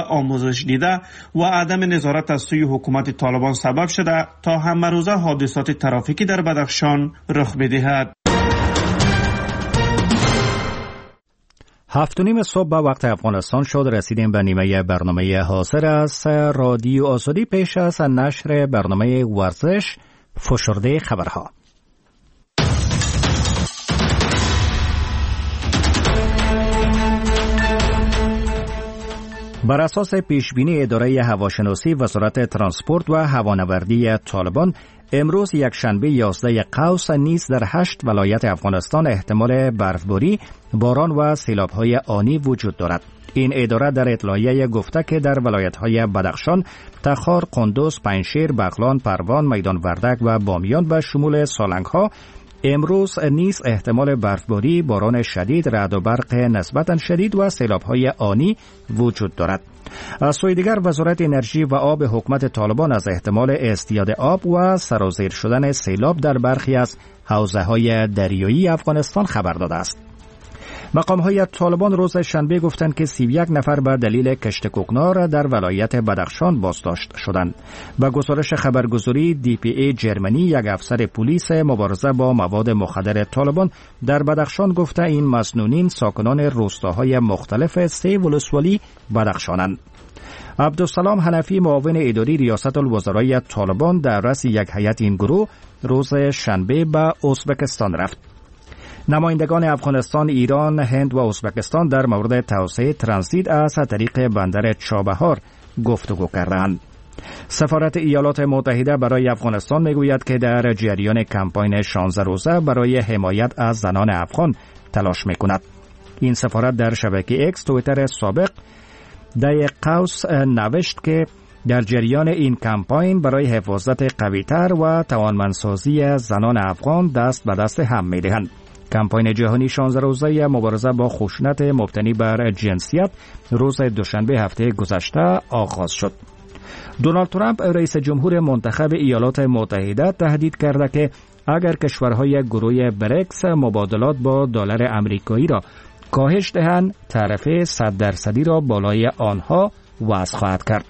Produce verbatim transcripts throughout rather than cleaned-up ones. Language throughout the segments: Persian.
آموزش دیده و عدم نظارت از سوی حکومت طالبان سبب شده تا همه روزه حادثات ترافیکی در بدخشان رخ بدهد. هفت و نیم صبح به وقت افغانستان شد. رسیدیم به نیمه برنامه حاضر از رادیو آزادی. پیش از نشر برنامه ورزش، فشرده خبرها. بر اساس پیشبینی اداره هواشناسی وزارت ترانسپورت و هوانوردی طالبان، امروز یکشنبه یازده قوس نیز در هشت ولایت افغانستان احتمال برفباری، باران و سیلاب‌های آنی وجود دارد. این اداره در اطلاعیه گفته که در ولایت‌های بدخشان، تخار، قندوز، پنجشیر، بغلان، پروان، میدان وردک و بامیان به شمول سالنگ‌ها امروز نیز احتمال برفباری، باران شدید، رعد و برق نسبتاً شدید و سیلاب‌های آنی وجود دارد. از سوی دیگر وزارت انرژی و آب حکومت طالبان از احتمال ازدیاد آب و سرازیر شدن سیلاب در برخی از حوزه‌های دریایی افغانستان خبر داده است. مقام‌های طالبان روز شنبه گفتند که سی و یک نفر به دلیل کشت کوکنار در ولایت بدخشان بازداشت شدند. با گزارش خبرگزاری دی پی ای جرمنی، یک افسر پلیس مبارزه با مواد مخدر طالبان در بدخشان گفته این مسنونین ساکنان روستاهای مختلف سه ولسوالی بدخشانند. عبدالسلام حنفی، معاون اداری ریاست الوزرای طالبان، در رأس یک هیئت این گروه روز شنبه به ازبکستان رفت. نمایندگان افغانستان، ایران، هند و ازبکستان در مورد توسعه ترانزیت از طریق بندر چابهار گفتگو کردند. سفارت ایالات متحده برای افغانستان میگوید که در جریان کمپاین شانزده روزه برای حمایت از زنان افغان تلاش میکند. این سفارت در شبکه اکس تویتر سابق در قوس نوشت که در جریان این کمپاین برای حفاظت قوی‌تر و توانمندسازی زنان افغان دست به دست هم می‌دهند. کمپاین جهانی شانزده روزه مبارزه با خشونت مبتنی بر جنسیت روز دوشنبه هفته گذشته آغاز شد. دونالد ترامپ، رئیس جمهور منتخب ایالات متحده، تهدید کرده که اگر کشورهای گروه بریکس مبادلات با دلار آمریکایی را کاهش دهند، تعرفه صد درصدی را بالای آنها وضع خواهد کرد.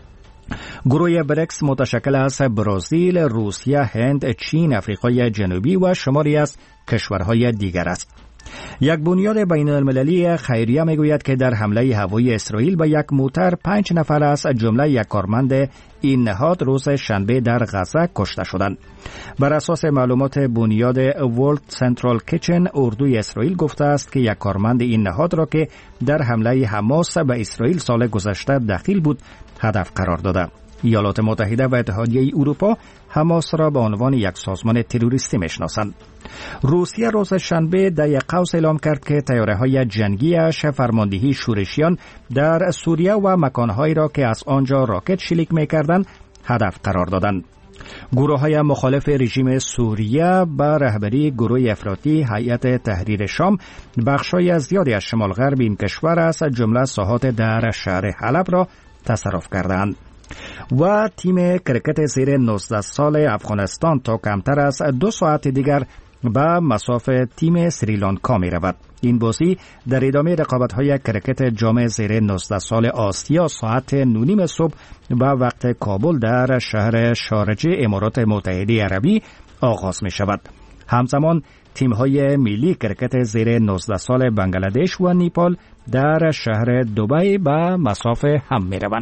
گروه بریکس متشکل از برزیل، روسیه، هند، چین، آفریقای جنوبی و شماری از کشورهای دیگر است. یک بنیاد بین المللی خیریه میگوید که در حمله هوایی اسرائیل به یک موتر پنج نفر از جمله یک کارمند این نهاد روز شنبه در غزه کشته شدند. بر اساس معلومات بنیاد ورلد سنترال کیچن، اردوی اسرائیل گفته است که یک کارمند این نهاد را که در حمله حماس به اسرائیل سال گذشته دخیل بود هدف قرار داده. ایالات متحده و اتحادیه اروپا حماس را به عنوان یک سازمان تروریستی میشناسند. روسیه روز شنبه در یک قوس اعلام کرد که طیاره‌های جنگی‌اش فرماندهی شورشیان در سوریه و مکانهایی را که از آنجا راکت شلیک می‌کردند هدف قرار دادند. گروه‌های مخالف رژیم سوریه به رهبری گروه افراطی هیئت تحریر شام بخش‌های زیادی از شمال غرب این کشور از جمله ساحات در شهر حلب را تصرف کردند. و تیم کرکت زیر نوزده سال افغانستان تا کمتر از دو ساعت دیگر به مساف تیم سریلانکا می رود. این بازی در ادامه رقابت‌های کرکت جام زیر نوزده سال آسیا ساعت نونیم صبح به وقت کابل در شهر شارجه امارات متحده عربی آغاز می شود. همزمان تیم‌های ملی کرکت زیر نوزده سال بنگلادش و نیپال در شهر دبی به مساف هم می روند.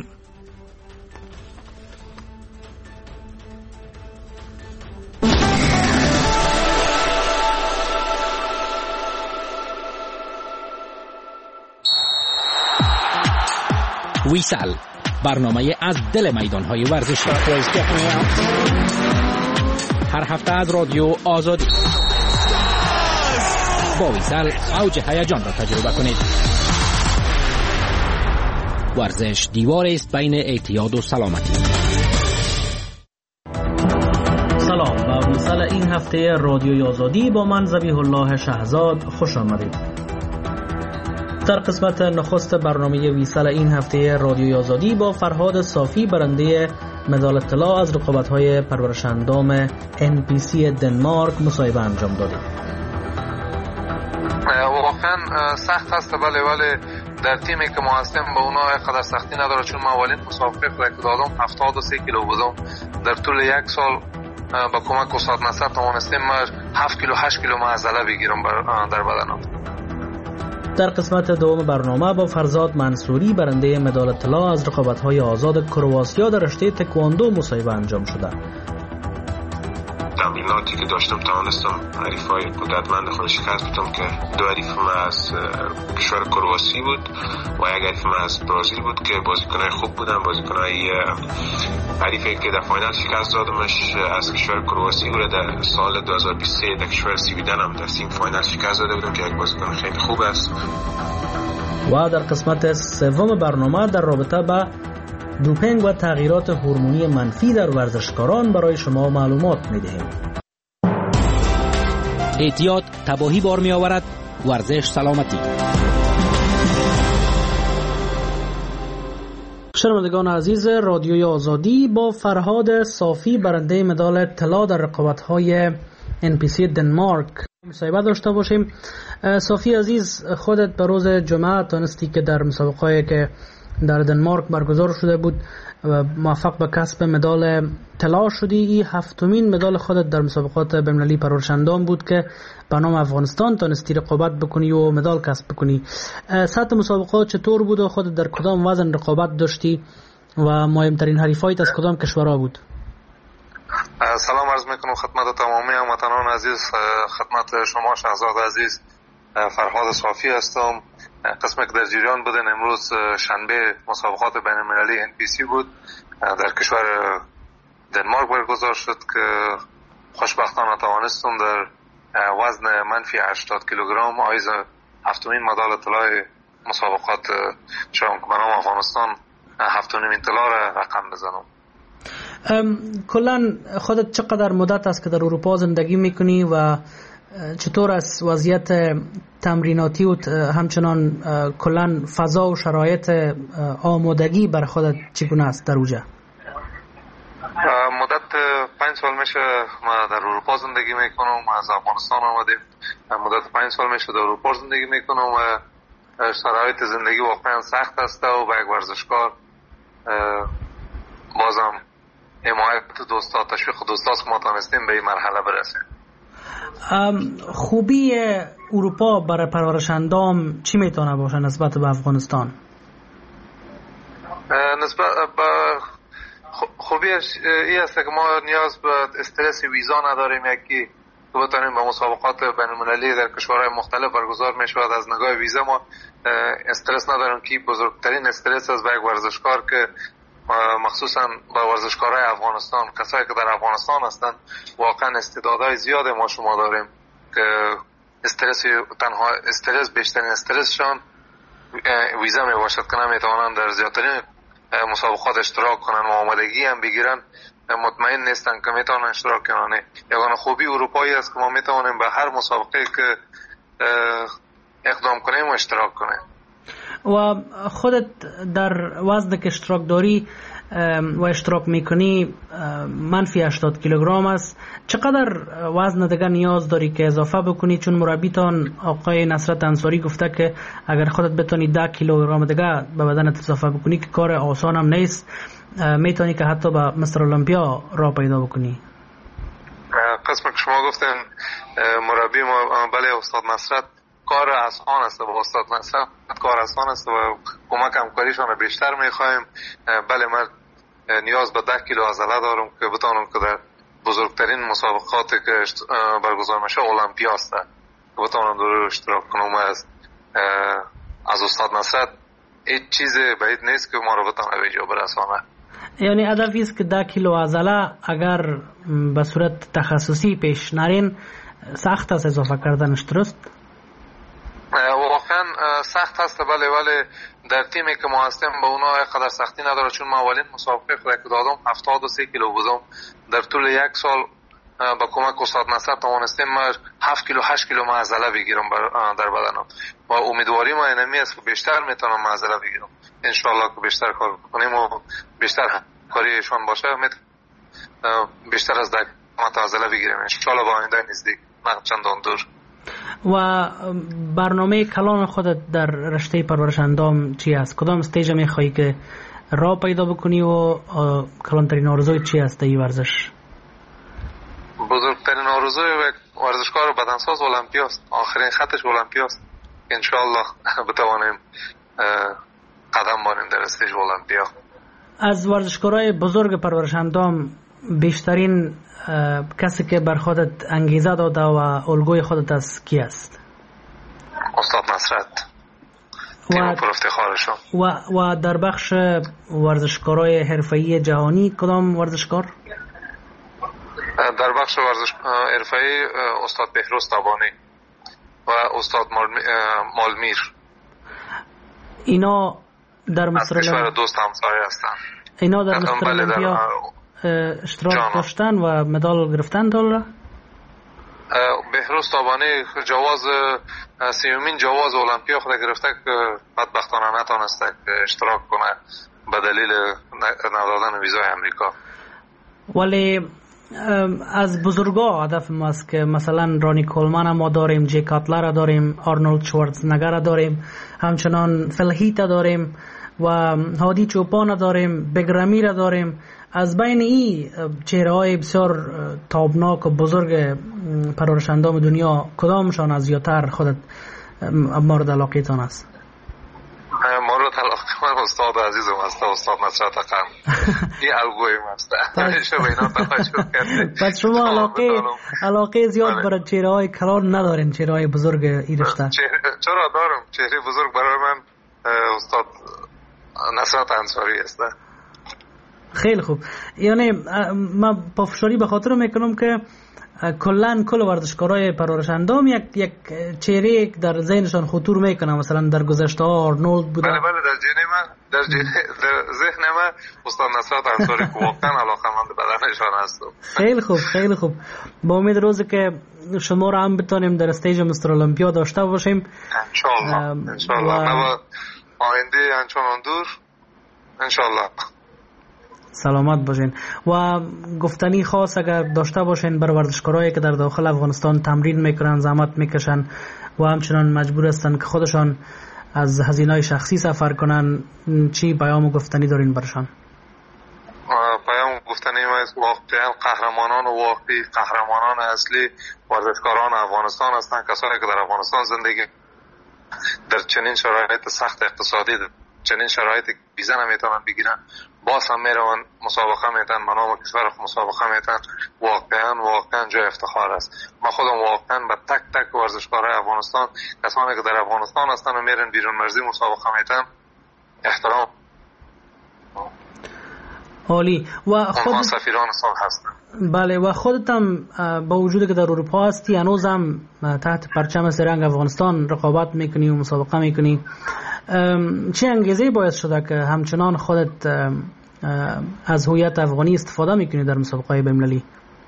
ویسل، برنامه از دل میدان‌های ورزشی، هر هفته از رادیو آزادی. با ویسل اوج هیجان را تجربه کنید. ورزش دیواری است بین اعتیاد و سلامتی. سلام، به ویسل این هفته رادیوی آزادی با من ذبیح الله شهزاد خوش آمدید. در قسمت نخست برنامه ویسل این هفته رادیوی آزادی با فرهاد صافی، برنده مدال طلا از رقابت‌های پرورش اندام ان پی سی دنمارک، مصاحبه انجام دادیم. واقعا سخت است، ولی ولی در تیمی که ما هستیم به اونا قدر سختی نداره، چون ما اولین مسابقه خود که دادم هفتاد و سه کیلو بودم. در طول یک سال با کمک استاد نصر توانستیم ما هفت کیلو هشت کیلو معضله بگیرم در بدنم. در قسمت دوم برنامه با فرزاد منصوری برنده مدال طلا از رقابت‌های آزاد کرواسیا در رشته تکواندو مصاحبه انجام شده. تمریناتی که داشتم توانستم حریفای قدرتمند خود شکست بدم که دو حریف من از کشور کرواسی بود و یک حریف من از برزیل بود که بازیکنای خوب بودن. بازیکنای حریفی که در فاینال شکست دادمش از کشور کرواسی بود. در سال دو هزار و بیست و سه در کشور سویدن هم در سیم فاینال شکست داده بودم که یک بازیکن خیلی خوب است. و در قسمت سوم برنامه در رابطه با دوپینگ و تغییرات هورمونی منفی در ورزشکاران برای شما معلومات می‌دهیم. اعتیاد تباهی بار می آورد، ورزش سلامتی. شنوندگان عزیز رادیوی آزادی، با فرهاد صافی برنده مدال طلا در رقابت‌های ان پی سی دنمارک مصاحبه داشته باشیم. صافی عزیز، خودت به روز جمعه تونستی که در مسابقه‌ای که در دنمارک برگزار شده بود موفق به کسب مدال طلا شدی. این هفتمین مدال خودت در مسابقات بین‌المللی پرورش‌اندام بود که به نام افغانستان تونستی رقابت بکنی و مدال کسب بکنی. سطح مسابقات چطور بود و خودت در کدام وزن رقابت داشتی و مهمترین حریفایت از کدام کشورها بود؟ سلام عرض میکنم خدمت تمامی هموطنان عزیز، خدمت شما شهزاد عزیز. فرهاد صافی هستم. قسمی که در جریان بودن امروز شنبه مسابقات بین المللی ان پی سی بود در کشور دنمارک برگزار شد که خوشبختانه توانستم در وزن منفی هشتاد کیلوگرم آیز هفتمین مدال طلای مسابقات شدم که به نام افغانستان هفتمین طلا را رقم بزنم. کلا خودت چقدر مدت است که در اروپا زندگی میکنی و چطور از وضعیت تمریناتی و همچنان کلا فضا و شرایط آمادگی بر خودت چگونه است در اونجا؟ مدت پنج سال میشه ما در اروپا زندگی میکنم. از افغانستان آمدیم. مدت پنج سال میشه در اروپا زندگی میکنم و شرایط زندگی واقعا سخت است و با یک ورزشکار بازم حمایت دوستا، تشویق دوستاست که ما تانستیم به این مرحله برسیم. خوبی اروپا برای پرورش اندام چی میتونه باشه نسبت به افغانستان؟ نسبت به خوبیش این است که ما نیاز به استرس ویزا نداریم، یکی که بتانیم به مسابقات بین المللی در کشورهای مختلف برگزار میشود. از نگاه ویزا ما استرس نداریم که بزرگترین استرس است به یک ورزشکار که مخصوصا با ورزشکارای افغانستان، کسایی که در افغانستان هستند، واقعا استعدادهای زیاد ما شما داریم که استرس تنها استرس بیشترین استرسشان ویزا می باشد که نمیتوانند در زیادترین مسابقات اشتراک کنن و آمادگی هم بگیرن، مطمئن نیستن که میتونن اشتراک کنن. یگانه خوبی اروپایی است که ما میتونیم به هر مسابقه که اقدام کنیم و اشتراک کنیم. و خودت در وزن که اشتراک داری و اشتراک میکنی منفی هشتاد کیلوگرم است، چقدر وزن دیگه نیاز داری که اضافه بکنی؟ چون مربیتان آقای نصرت انصاری گفته که اگر خودت بتونی ده کیلوگرم دیگه به بدنت اضافه بکنی که کار آسان هم نیست، میتونی که حتی به مستر المپیا را پیدا بکنی. قسم که شما گفتین مربی ما، بله استاد نصرت، کار آسان است با استاد نصرت، کار آسان است و کمک همکاریشان بیشتر میخوایم. بله من نیاز به ده کیلو عضله دارم که بتونم که در بزرگترین مسابقاتی که برگزار میشه المپیا است که بتونم در اشتراک کنم. از از استاد نصرت هیچ چیز بعید نیست که ما رو بتونه به جا برسانه. یعنی هدفی است که ده کیلو عضله اگر به صورت تخصصی پیش نرین سخت است اضافه کردنش، درست؟ واقعا سخت هست، بله، ولی در تیمی که ما هستیم به اونا قدر سختی نداره، چون ما اولین مسابقه خود که دادم هفتاد و سه کیلو بودم. در طول یک سال با کمک استاد نصر توانستیم ما هفت کیلو هشت کیلو عضله بگیرم در بدنم و امیدواری ما اینمی است که بیشتر میتونم عضله بگیرم. ان شاء الله که بیشتر کار کنیم و بیشتر کاریشون باشه بیشتر از ده کیلو عضله بگیریم ان شاء الله با آینده نزدیک، نه چندان دور. و برنامه کلان خودت در رشته پرورش اندام چی است؟ کدام استیج میخوایی که راه پیدا بکنی و کلانترین آرزوی چی است در این ورزش؟ بزرگترین آرزوی ورزشکار بدنساز المپیاست. آخرین خطش المپیاست. انشاءالله بتوانیم قدم بانیم در استیج المپیا. از ورزشکارای بزرگ پرورش اندام بیشترین کسی که بر خودت انگیزه داده و الگوی خودت از کی است؟ استاد نصرت. تیم پر افتخارشون. و و در بخش ورزشکارای حرفه‌ای جهانی کدام ورزشکار؟ در بخش ورزش حرفه‌ای استاد بهروز تابانی و استاد مالمیر. اینا در مستر المپیا دوست همسایه هستن. اینا در مستر المپیا اشتراک داشتن و مدال گرفتن داره؟ بهروز تابانی جواز سیومین جواز المپیا خود گرفته که بدبختانه نتونسته اشتراک کنه به دلیل ندادن ویزای امریکا. ولی از بزرگا هدف ما است که مثلا رانی کولمن ما داریم، جی کاتلر داریم، آرنولد شوارزنگر داریم، همچنان فلهیت داریم و هادی چوپان داریم، بگرامیر داریم. از بین این چهره های بسیار تابناک و بزرگ پرورش اندام دنیا کدامشان از زیادتر خودت مورد علاقه تان است؟ مورد علاقه من استاد عزیزم است، استاد نصرت قم. این الگوی من است. همیشه به اینا توجه کردید. پس شما علاقه علاقه زیاد برای چهره های کلان ندارین، چهره های بزرگ این رشته؟ چرا دارم. چهره بزرگ برای من استاد نصرت انصاری است. خیلی خوب. یعنی من پافشاری به خاطر میکنم که کلن کل ورزشکارای پرورش اندام یک یک چهره در ذهنشان خطور میکنه. مثلا در گذشته ها آرنولد بوده. بله بله در ذهن من در در ذهن من استاد نصرت انصاری که واقعا علاقه‌مند بدنشان هستم. خیلی خوب خیلی خوب. با امید روزی که شما را هم بتونیم در استیج مستر المپیا داشته باشیم ان شاء الله. ان شاء الله. و آینده انچنان دور ان شاء الله. سلامت باشین. و گفتنی خاص اگر داشته باشین بر ورزشکارایی که در داخل افغانستان تمرین میکنن، زحمت میکشن و همچنان مجبور هستن که خودشان از هزینه‌های شخصی سفر کنن، چی پیام و گفتنی دارین برشان؟ پیام گفتنی ما واقعا قهرمانان و واقعی قهرمانان اصلی ورزشکاران افغانستان هستند، کسانی که در افغانستان زندگی در چنین شرایط سخت اقتصادی، چنین شرایطی ویزا نمیتونن بگیرن، باز هم میرون مسابقه میتن، به نام کشور مسابقه میتن. واقعا واقعا جای افتخار است. ما خودم واقعا به تک تک ورزشکارای افغانستان، کسانی که در افغانستان هستن و میرن بیرون مرزی مسابقه میتن، احترام. عالی. و خود سفیران صلح هستن. بله. و خودت هم با وجودی که در اروپا هستی هنوزم تحت پرچم سرنگ افغانستان رقابت میکنی و مسابقه میکنی. چه انگیزه باعث شده که همچنان خودت از هویت افغانی استفاده میکنی در مسابقه بین‌المللی؟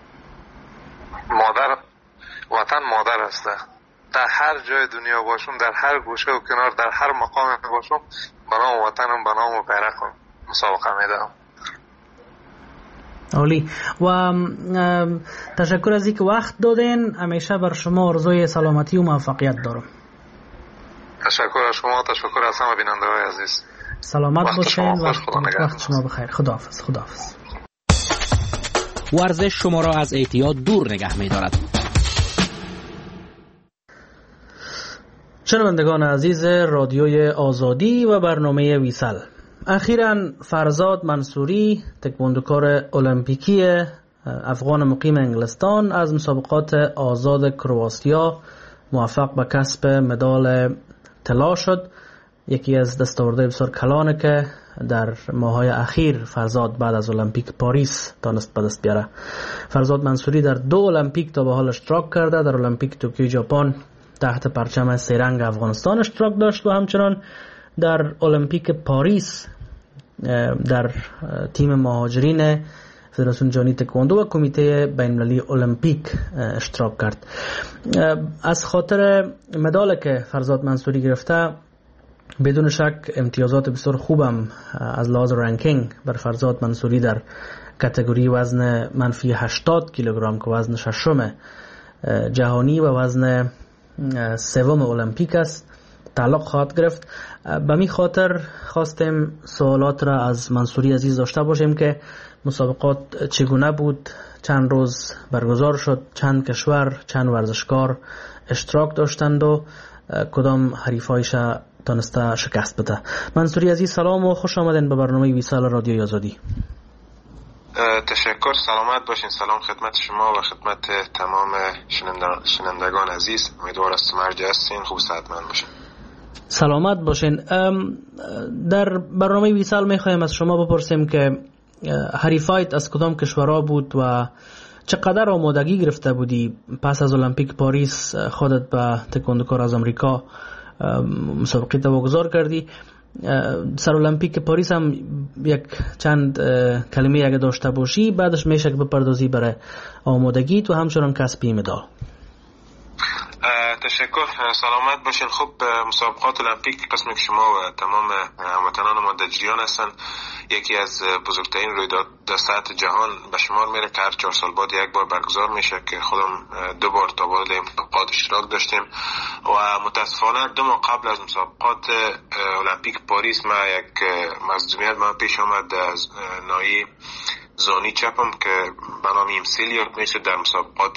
مادر وطن مادر است. در هر جای دنیا باشم، در هر گوشه و کنار، در هر مقام باشم، به نام وطنم، به نام بیرقم مسابقه میدم. عالی. و تشکر از اینکه وقت دادین. همیشه بر شما آرزوی سلامتی و موفقیت دارم. تشکر از شما، تشکر از همه بیننده های عزیز. سلامت باشین. وقت شما بخیر. خداحافظ. خداحافظ. ورزش شما را از اعتیاد دور نگه می دارد. شنوندگان عزیز رادیوی آزادی و برنامه ویسل، اخیراً فرزاد منصوری، تکواندوکار المپیکی افغان مقیم انگلستان، از مسابقات آزاد کرواتیا موفق به کسب مدال طلا شد. یکی از دستاوردهای بسیار کلانه که در ماه‌های اخیر فرزاد بعد از المپیک پاریس تانست به دست بیاره. فرزاد منصوری در دو المپیک تا به حال اشتراک کرده. در المپیک توکیو ژاپن تحت پرچم سه‌رنگ افغانستان اشتراک داشت و همچنان در المپیک پاریس در تیم مهاجرین فدراسیون جهانی تکواندو و کمیته بین‌المللی المپیک اشتراک کرد. از خاطر مدال که فرزاد منصوری گرفته بدون شک امتیازات بسیار خوبم از لحاظ رنکینگ بر فرزاد منصوری در کاتگوری وزن منفی هشتاد کیلوگرم که وزن ششم جهانی و وزن سوم المپیک است تعلق خواهد گرفت. به می خاطر خواستیم سوالات را از منصوری عزیز داشته باشیم که مسابقات چگونه بود، چند روز برگزار شد، چند کشور، چند ورزشکار اشتراک داشتند و کدام حریفایش تانسته شکست بده. منصوری عزیز سلام و خوش آمدین به برنامه ویسال رادیوی آزادی. تشکر، سلامت باشین. سلام خدمت شما و خدمت تمام شنوندگان عزیز. امیدوار است مرجع هستین، خوب صحتمند باشین. سلامت باشین. در برنامه ویسال میخوایم از شما بپرسیم که حریفایت از کدام کشورها بود و چقدر آمادگی گرفته بودی پس از المپیک پاریس خودت به تکواندوکار از امریکا مسابقه واگذار کردی. سر المپیک پاریس هم یک چند کلمه اگه داشته باشی بعدش میشه که بپردازی برای آمادگیت و همچنان کسبی مدال. تشکر، سلامت باشین. خب مسابقات المپیک قسمی که شما و تمام هموطنان ما در جریان هستن یکی از بزرگترین رویداد در سطح جهان به شمار میره که هر چهار سال بعد یک بار برگزار میشه که خودم دو بار تا بعد مسابقات اشتراک داشتیم و متاسفانه دو ماه قبل از مسابقات المپیک پاریس ما یک مصدومیت ما پیش آمد از ناحیه زانی چپم که به نام ایمسیلیارد میشه در مسابقات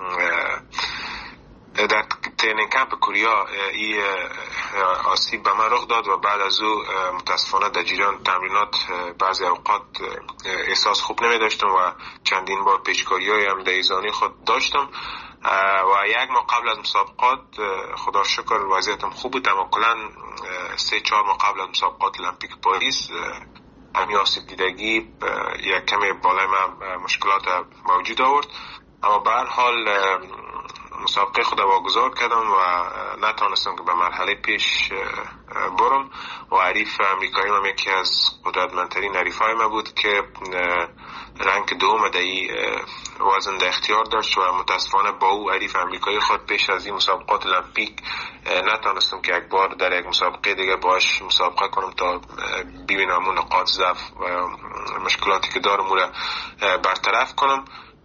در ترینینگ کمپ کوریا ای آسیب به من رخ داد و بعد از او متاسفانه در جریان تمرینات بعضی اوقات احساس خوب نمی داشتم و چندین بار پیچکاری‌های هم در ایزانی خود داشتم و یک ماه قبل از مسابقات خدا شکر وضعیتم خوب بود، اما کلا سه چهار ماه قبل از مسابقات المپیک پاریس همین آسیب دیدگی یک کمی بالای من مشکلات موجود آورد. اما به هر حال مسابقه خود واگذار کردم و نتونستم که به مرحله پیش برم و حریف امریکایی من یکی از قدرتمندترین حریفای من بود که رنگ دوم در این وزن در اختیار داشت و متاسفانه با او حریف امریکایی خود پیش از این مسابقات المپیک نتونستم که یک بار در یک مسابقه دیگه باش مسابقه کنم تا ببینم اون نقاط ضعف و مشکلاتی که دارم را برطرف کنم.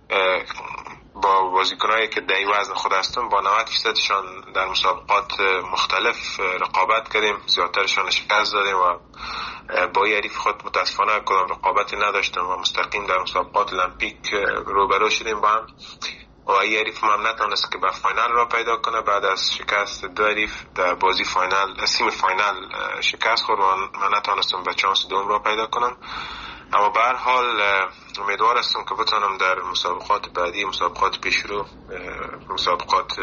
با بازیکنایی که در این وزن خود هستم با نود فیصدشان در مسابقات مختلف رقابت کردیم، زیادترشان شکست دادیم و با حریف خود متاسفانه کدام رقابتی نداشتم و مستقیم در مسابقات المپیک روبرو شدیم با هم و این حریف هم نتونست که به فاینال را پیدا کنه. بعد از شکست دو حریف در بازی فاینال سیمی فاینال شکست خورد و من نتونستم به چانس دوم را پیدا کنم. اما به هر حال امیدوار هستم که بتونم در مسابقات بعدی، مسابقات پیشرو، مسابقات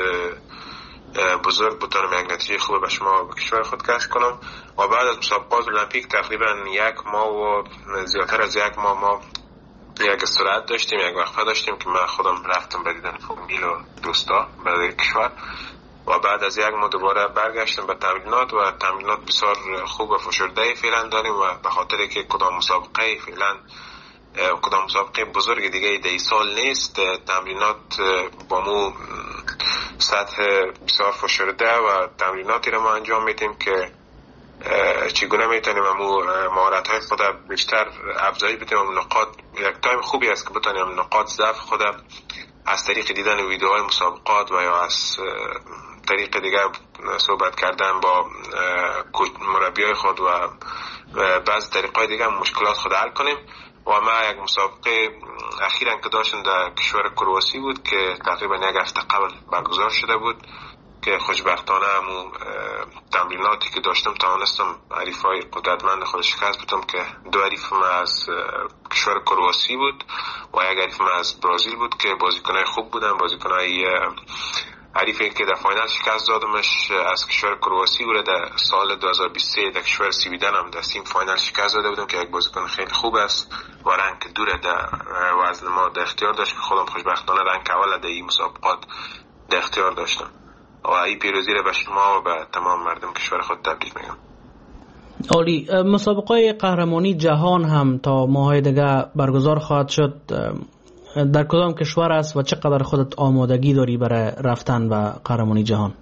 بزرگ بتونم یک نتیجه خوب به شما به کشور خود کسب کنم. و بعد از مسابقات المپیک تقریبا یک ماه و زیادتر از یک ماه ما یک استراحت داشتیم، یک وقفه داشتیم که من خودم رفتم به دیدن فامیل و دوستا به کشور و بعد از یک ماه دوباره برگشتم به تمرینات و تمرینات بسیار خوب و فشرده فعلا داریم و به خاطر که کدام مسابقه فعلا کدام مسابقه بزرگ دیگه در سال نیست، تمرینات با مو سطح بسیار فشرده و تمریناتی رو ما انجام میدیم که چگونه میتونیم امو مهارت‌های خود بیشتر افزایش بدیم و نقاط یک تایم خوبی است که بتونیم نقاط ضعف خود از طریق دیدن ویدیوهای مسابقات و یا از طریق دیگر صحبت کردن با مربیای خود و بعض طریقای دیگر مشکلات خود حل کنیم. و ما یک مسابقه اخیراً که داشتم در کشور کرواسی بود که تقریبا یک هفته قبل برگزار شده بود که خوشبختانه همون تمریناتی که داشتم توانستم حریفای قدرتمند خود شکست بدم که دو حریف من از کشور کرواسی بود و یک حریف من از برزیل بود که بازیکنای خوب بودن. بازیکنای حریفی که در فاینال شکست دادمش از کشور کرواسی بود در سال دو هزار و بیست و سه در کشور سویدن هم در سیم فاینال شکست داده بودم که یک بازیکن خیلی خوب است و رنگ دوره در وزن ما در اختیار داشت که خودم خوشبختانه رنگ اول در این مسابقات در اختیار داشتم و این پیروزی را به شما و به تمام مردم کشور خود تبریک میگم. عالی. مسابقه قهرمانی جهان هم تا ماهای دیگه برگزار خواهد شد. در کدام کشور است و چقدر خودت آمادگی داری برای رفتن به قهرمانی جهان؟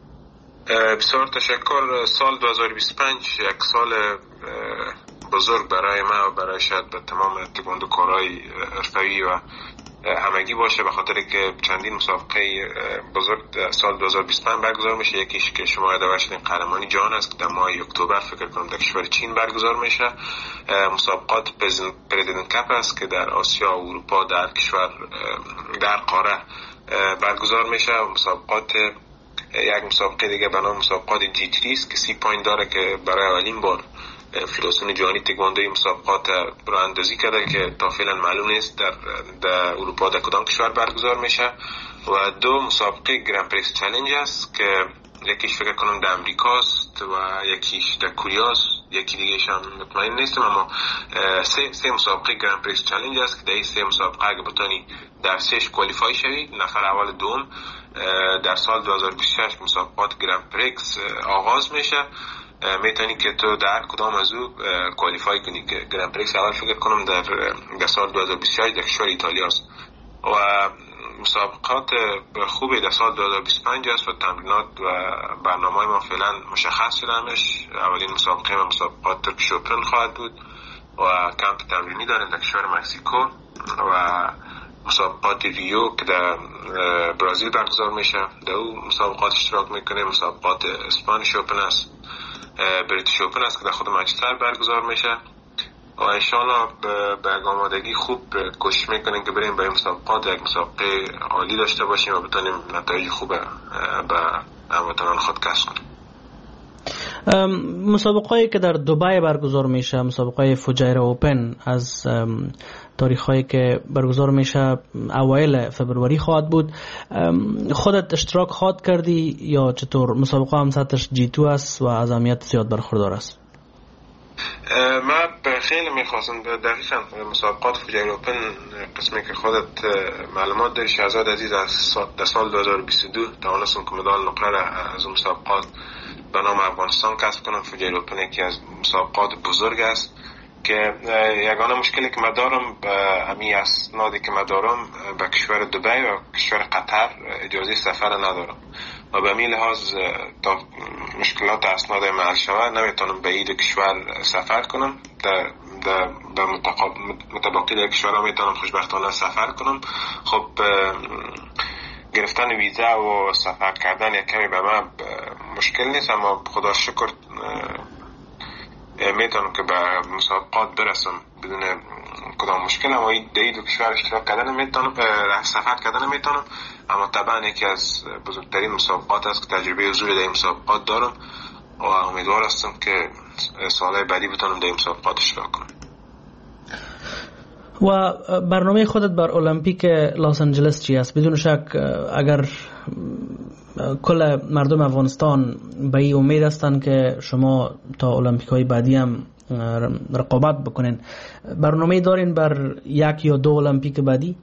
بسیار تشکر. سال دو هزار و بیست و پنج یک سال بزرگ برای من و برای شاید به تمام تکواندوکارهای حرفه‌ای و همگی باشه، به خاطر که چندین مسابقه بزرگ سال دو هزار و بیست و پنج برگزار میشه. یکیش که شما یادآور شدین قهرمانی جهان است که در ماه اکتبر فکر کنم در کشور چین برگزار میشه. مسابقات پرزیدنت کپ است که در آسیا و اروپا در کشور در قاره برگزار میشه. مسابقات یک مسابقه دیگه به نام مسابقات جی تری است که سی پوینت داره که برای اولین بار فدراسیون جهانی تکواندو مسابقات رو اندازی کرده که تا فعلا معلوم نیست در در اروپا در کدام کشور برگزار میشه. و دو مسابقه گرند پریکس چالش است که یکیش فکر کنم در امریکاست و یکیش در کره است، یکی دیگه‌ش هم مطمئن نیستم، اما سه سه مسابقه گرند پریکس چالش است که در این سه مسابقه اگه بتونی در سهش کوالیفای شوی نفر اول دوم، در سال دو هزار و بیست و شش مسابقات گرند پریکس آغاز میشه. میتونی که تو در کدام از او کوالیفای کنی که گرند پریکس اول فکر کنم در در سال دو هزار و بیست و شش در کشور ایتالیا است و مسابقات خوبی در سال دو هزار و بیست و پنج است و تمرینات و برنامه‌های ما فعلا مشخص شدهش. اولین مسابقه ما مسابقات ترکیش اوپن خواهد بود و کمپ تمرینی داریم در کشور مکزیکو و مسابقات ریو که در برزیل برگزار میشه در او مسابقات اشتراک میکنه. مسابقات اسپانیش اوپن است، بریتیش اوپن است که در خود منچستر برگزار میشه و انشالله به آمادگی خوب کوشش میکنیم که بریم به این مسابقات یک مسابقه عالی داشته باشیم و بتونیم نتایج خوب به هموطنان خود کسب کنیم. مسابقه‌ای که در دبی برگزار میشه، مسابقه فجیرا اوپن، از تاریخ‌هایی که برگزار میشه اوایل فبروری خواهد بود. خودت اشتراک خواهد کردی یا چطور؟ مسابقه هم سطحش جی تو است و از اهمیت زیاد برخوردار است. من خیلی میخواستم دقیقاً مسابقات فجیرا اوپن قسمی که خودت معلومات داری شهزاد عزیز از در سال دو هزار و بیست و دو توانستم که مدال نقره از مسابقات به نام افغانستان کسب کنم. فجیرا اوپن یکی از مسابقات بزرگ است که یگانه مشکلی که من دارم امی اسنادی که من دارم به کشور دبی و کشور قطر اجازه سفر ندارم و به می لحاظ تا مشکلات اسناد من حل شود نمیتونم به این کشور سفر کنم. در در به متباقی در کشورها میتونم خوشبختانه سفر کنم. خب گرفتن ویزا و سفر کردن یک کمی به من مشکل نیست، اما خدا شکر میتونم که به مسابقات برسم بدون کدام مشکل. اما در این دو کشور اشتراک کردن میتونم، سفر کردن میتونم، اما طبعا یکی از بزرگترین مسابقات است که تجربه حضور در این مسابقات دارم و امیدوار هستم که سالهای بعدی بتونم در این مسابقات اشتراک کنم. و برنامه خودت بر المپیک لس آنجلس چی است؟ بدون شک اگر کل مردم افغانستان به این امید هستند که شما تا المپیک های بعدی هم رقابت بکنین، برنامه دارین بر یک یا دو المپیک بعدی؟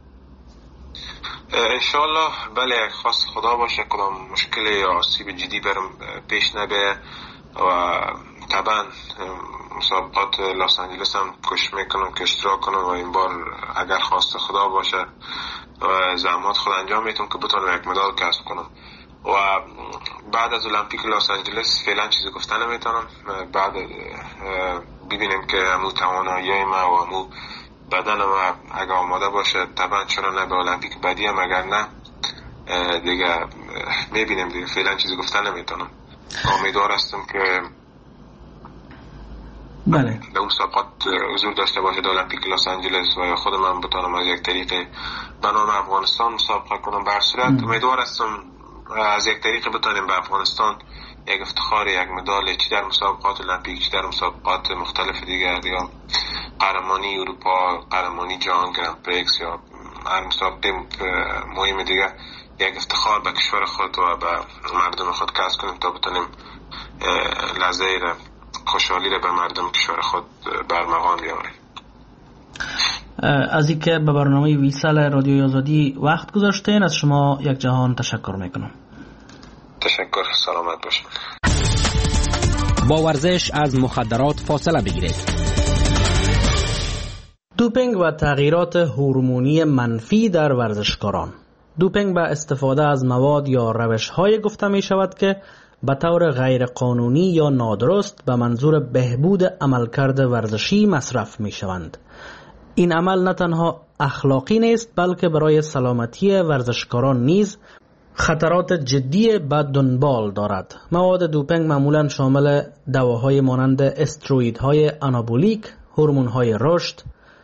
انشالله بله، خواست خدا باشه کدام مشکل یا آسیب جدی برم پیش نبه و طبعا مسابقات لس آنجلس هم کوشش میکنم که اشتراک کنم و این بار اگر خواست خدا باشه و زحمات خود انجام میتونم که بتونم یک مدال کسب کنم. و بعد از المپیک لس آنجلس فعلا چیزی گفتن نمیتونم. بعد ببینیم که همو توانایی ما و همو بدن ما اگر آماده باشه طبعا چرا نه به المپیک بعدی هم، اگر نه دیگه میبینیم دیگه. فعلا چیزی گفتن نمیتونم. امیدوار هستم که بله به اون مسابقات حضور داشته باشه در المپیک لس آنجلس و خود من بتونم از یک طریق به نام افغانستان مسابقه کنم. بر صورت امیدوار هستم از یک طریق بتونیم به افغانستان یک افتخار، یک مدال، چی در مسابقات المپیک چی در مسابقات مختلف دیگر یا قهرمانی اروپا، قهرمانی جهان، گرند پریکس یا هر مسابقه مهم دیگر، یک افتخار به کشور خود و به مردم خود کسب کنیم تا بتونیم لحظه خوشحالی را به مردم کشور خود برمغان بیاوریم. از اینکه به برنامه ویسال رادیوی آزادی وقت گذاشتین از شما یک جهان تشکر میکنم. تشکر، سلامت باشید. با ورزش از مخدرات فاصله بگیرید. دوپینگ و تغییرات هورمونی منفی در ورزشکاران. دوپینگ به استفاده از مواد یا روش‌های گفته می شود که به طور غیر قانونی یا نادرست به منظور بهبود عملکرد ورزشی مصرف می شوند. این عمل نه تنها اخلاقی نیست بلکه برای سلامتی ورزشکاران نیز خطرات جدی به دنبال دارد. مواد دوپینگ معمولا شامل دواهای مانند استروئیدهای آنابولیک، هورمون‌های رشد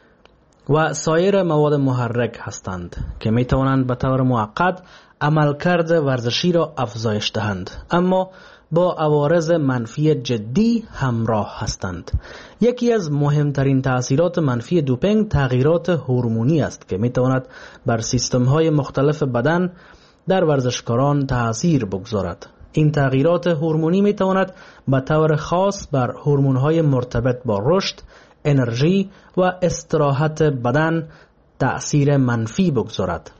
و سایر مواد محرک هستند که می توانند به طور موقت عملکرد ورزشی را افزایش دهند، اما با عوارض منفی جدی همراه هستند. یکی از مهمترین تأثیرات منفی دوپینگ تغییرات هورمونی است که می تواند بر سیستم‌های مختلف بدن در ورزشکاران تأثیر بگذارد. این تغییرات هورمونی می تواند به طور خاص بر هورمون‌های مرتبط با رشد، انرژی و استراحت بدن تأثیر منفی بگذارد.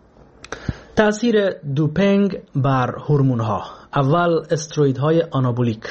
تأثیر دوپینگ بر هورمون‌ها. اول استروئیدهای آنابولیک.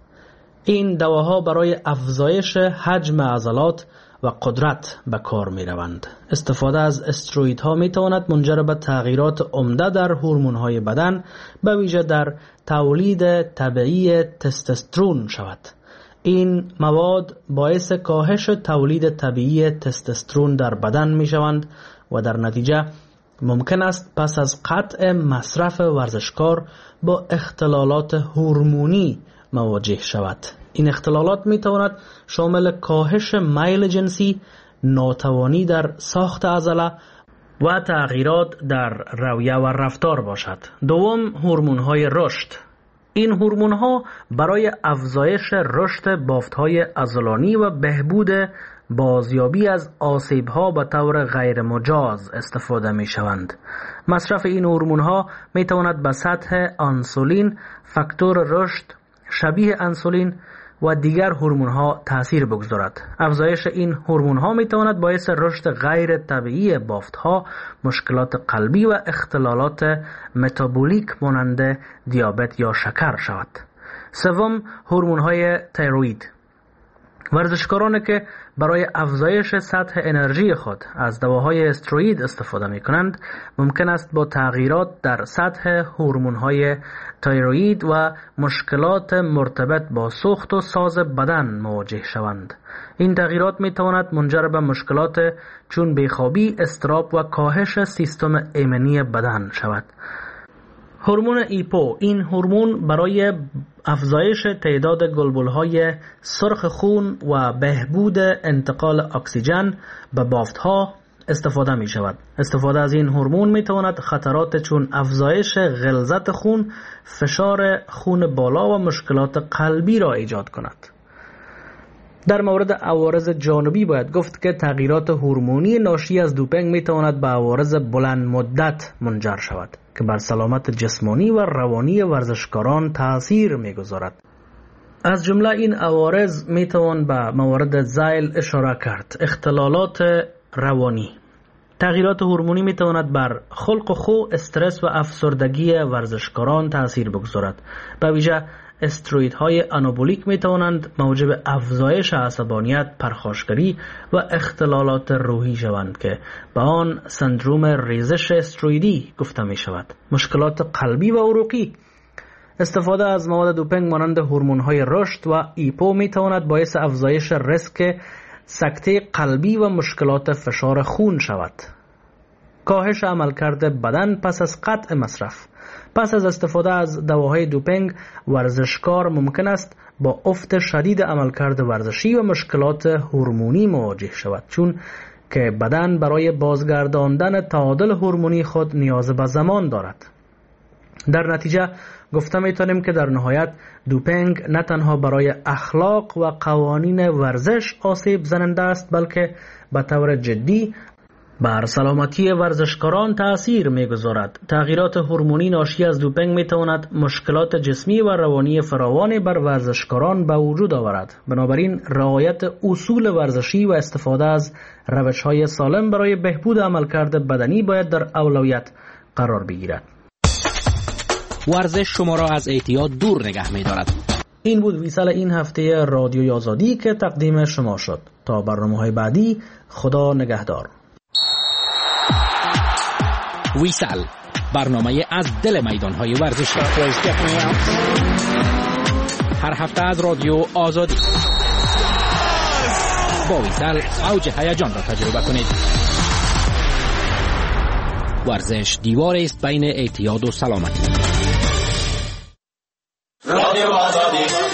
این دواها برای افزایش حجم عضلات و قدرت به کار می روند. استفاده از استروئیدها می تواند منجر به تغییرات عمده در هورمون‌های بدن، به ویژه در تولید طبیعی تستوسترون شود. این مواد باعث کاهش تولید طبیعی تستوسترون در بدن می شوند و در نتیجه ممکن است پس از قطع مصرف ورزشکار با اختلالات هورمونی مواجه شود. این اختلالات می تواند شامل کاهش میل جنسی، ناتوانی در ساخت عضله و تغییرات در رویه و رفتار باشد. دوم، هورمون‌های رشد. این هورمون‌ها برای افزایش رشد بافت‌های عضلانی و بهبود بازیابی از آسیب‌ها به طور غیر مجاز استفاده می‌شوند. مصرف این هورمون‌ها می‌تواند به سطح انسولین، فاکتور رشد شبیه انسولین و دیگر هورمون‌ها تأثیر بگذارد. افزایش این هورمون‌ها می‌تواند باعث رشد غیر طبیعی بافت‌ها، مشکلات قلبی و اختلالات متابولیک مانند دیابت یا شکر شود. سوم، هورمون‌های تایروئید. ورزشکارانی که برای افزایش سطح انرژی خود از دواهای استروئید استفاده می کنند ممکن است با تغییرات در سطح هورمون‌های تایروئید و مشکلات مرتبط با سوخت و ساز بدن مواجه شوند. این تغییرات می تواند منجر به مشکلات چون بیخوابی، اضطراب و کاهش سیستم ایمنی بدن شود. هورمون ایپو. این هورمون برای افزایش تعداد گلبولهای سرخ خون و بهبود انتقال اکسیژن به بافتها استفاده می شود. استفاده از این هورمون می تواند خطرات چون افزایش غلظت خون، فشار خون بالا و مشکلات قلبی را ایجاد کند. در مورد عوارض جانبی باید گفت که تغییرات هورمونی ناشی از دوپینگ می تواند به عوارض بلند مدت منجر شود که بر سلامت جسمانی و روانی ورزشکاران تأثیر می گذارد. از جمله این عوارض می توان به موارد ذیل اشاره کرد. اختلالات روانی. تغییرات هورمونی می تواند بر خلق و خو، استرس و افسردگی ورزشکاران تأثیر بگذارد. به ویژه استروئیدهای آنابولیک می توانند موجب افزایش عصبانیت، پرخاشگری و اختلالات روحی شوند که به آن سندروم ریزش استروئیدی گفته می شود. مشکلات قلبی و عروقی. استفاده از مواد دوپینگ مانند هورمون‌های رشد و ایپو می تواند باعث افزایش ریسک سکته قلبی و مشکلات فشار خون شود. کاهش عملکرد بدن پس از قطع مصرف. پس از استفاده از دواهای دوپینگ ورزشکار ممکن است با افت شدید عملکرد ورزشی و مشکلات هورمونی مواجه شود، چون که بدن برای بازگرداندن تعادل هورمونی خود نیاز به زمان دارد. در نتیجه گفته میتونیم که در نهایت دوپینگ نه تنها برای اخلاق و قوانین ورزش آسیب زننده است، بلکه به طور جدی بر سلامتی ورزشکاران تأثیر می‌گذارد. تغییرات هورمونی ناشی از دوپینگ می‌تواند مشکلات جسمی و روانی فراوانی بر ورزشکاران به وجود آورد. بنابراین رعایت اصول ورزشی و استفاده از روش‌های سالم برای بهبود عملکرد بدنی باید در اولویت قرار بگیرد. ورزش شما را از اعتیاد دور نگه می‌دارد. این بود ویسال این هفته رادیوی آزادی که تقدیم شما شد. تا برنامه‌های بعدی، خدا نگهدار. ویسال، برنامه از دل میدان‌های ورزشی. هر هفته از رادیو آزادی. با ویسال اوج هیجان را تجربه کنید. ورزش دیواری است بین اعتیاد و سلامتی. رادیو آزادی